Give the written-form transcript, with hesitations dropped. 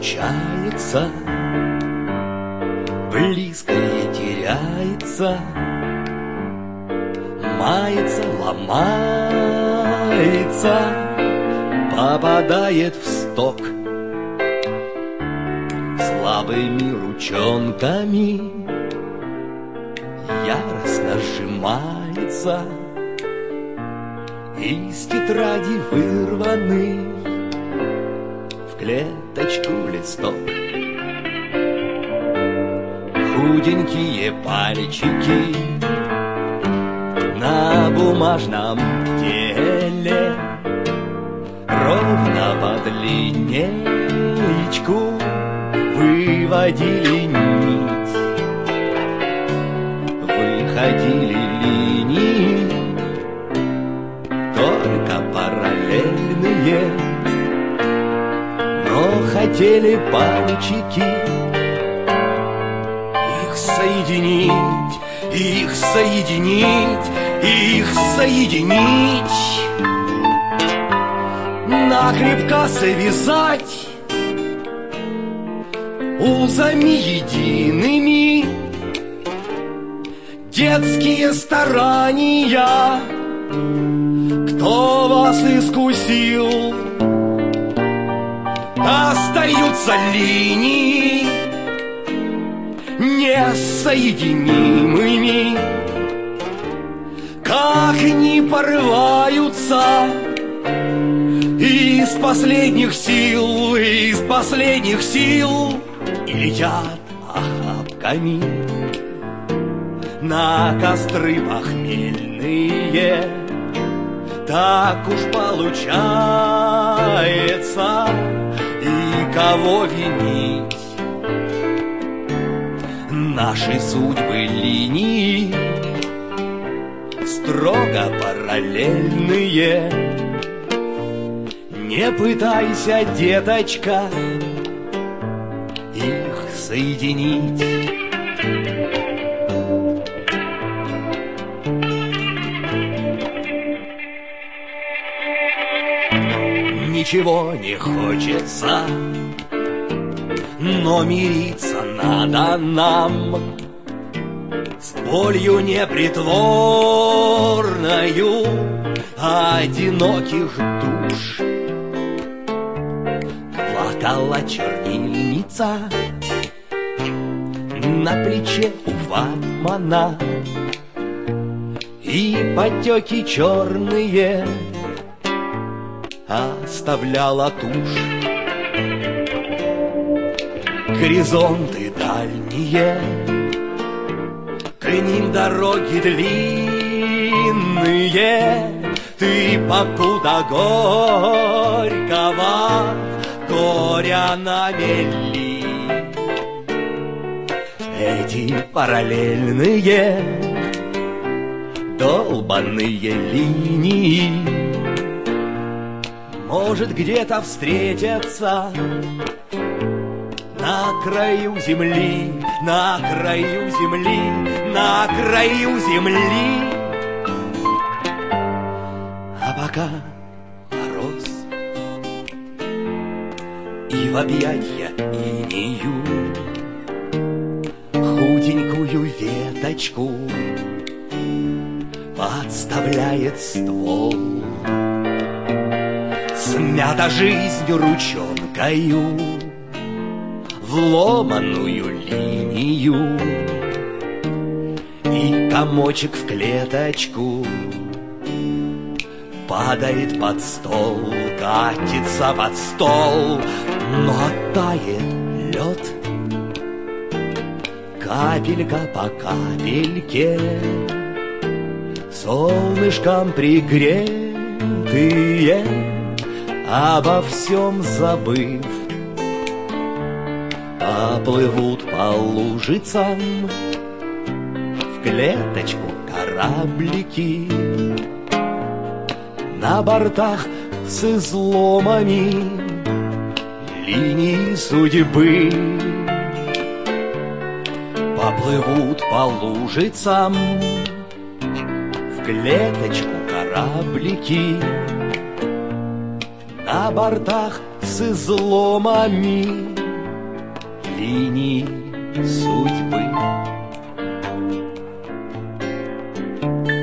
случается, близкое теряется, мается, ломается, попадает в сток. Слабыми ручонками яростно сжимается, из тетради вырванный в клеточку листок. Худенькие пальчики на бумажном теле ровно по линеечку выводили нить, выходили линии только параллельные, но хотели пальчики их соединить, их соединить, их соединить, накрепко связать узами едиными. Детские старания, кто вас искусил? Остаются линии несоединимыми, как ни порываются из последних сил, из последних сил, и летят охапками на костры похмельные. Так уж получается, и кого винить? Наши судьбы линии строго параллельные. Не пытайся, деточка, их соединить. Ничего не хочется, но мириться надо нам с болью непритворною одиноких душ. Плакала чернильница на плече у ватмана, и потеки черные оставляла тушь. Горизонты дальние, к ним дороги длинные. Ты покуда горького горя намели. Эти параллельные долбаные линии может где-то встретятся на краю земли, на краю земли, на краю земли. А пока мороз и в объятья инею худенькую веточку подставляет ствол. Смята жизнь ручонкою в ломаную линию, и комочек в клеточку падает под стол, катится под стол, но тает лед капелька по капельке, солнышком пригретые, обо всем забыв, поплывут по лужицам в клеточку кораблики. На бортах с изломами линии судьбы поплывут по лужицам в клеточку кораблики. На бортах с изломами линии судьбы.